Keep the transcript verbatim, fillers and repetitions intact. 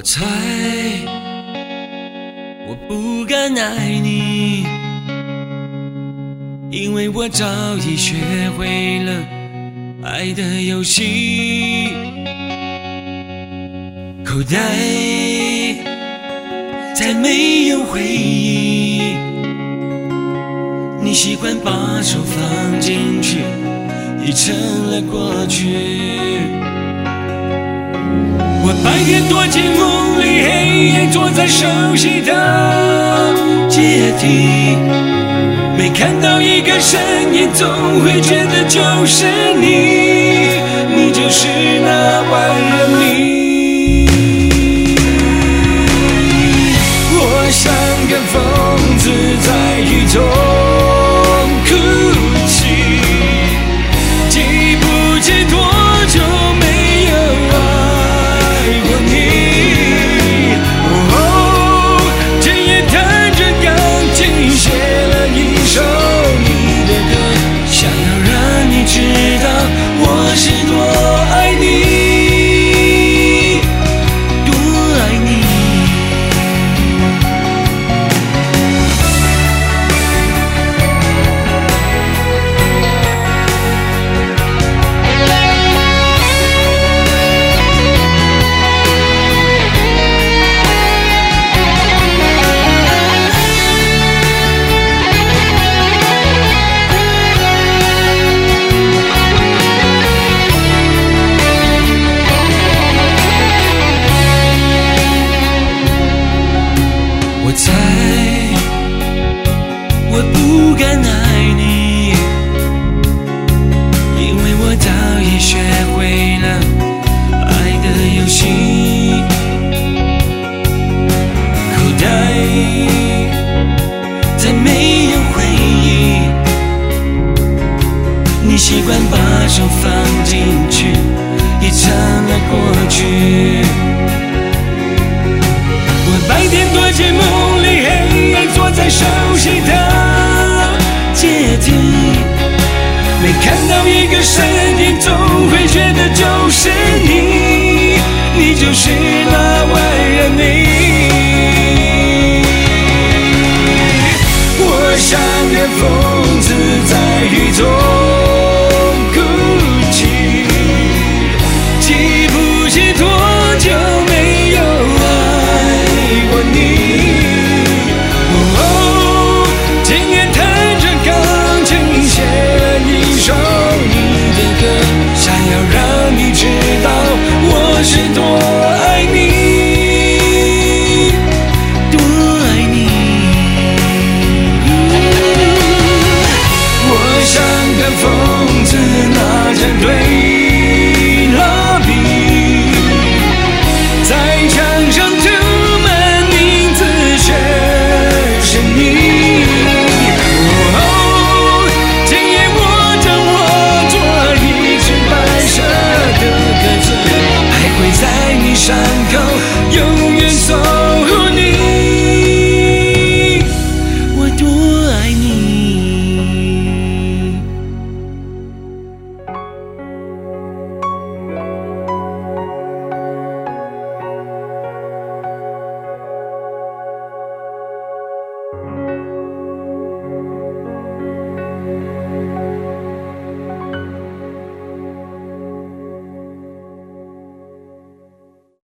我猜我不敢爱你，因为我早已学会了爱的游戏。口袋再没有回忆，你习惯把手放进去，已成了过去。我白天躲进梦里，黑夜坐在熟悉的阶梯，没看到一个身影，总会觉得就是你，你就是那万人迷。我像个疯子在雨中哭泣，记不起多久没有爱过你。哦，今夜弹着钢琴，写了一首你的歌，想要让你知道我是多爱你，多爱你。我猜我不敢爱你，因为我早已学会了爱的游戏。口袋再没有回忆，你习惯把手放进去，已成了过去。我白天躲进梦里，黑夜坐在熟悉的阶梯，没看到一个身影，总会觉得就是你，你就是那万人迷。我像个疯子在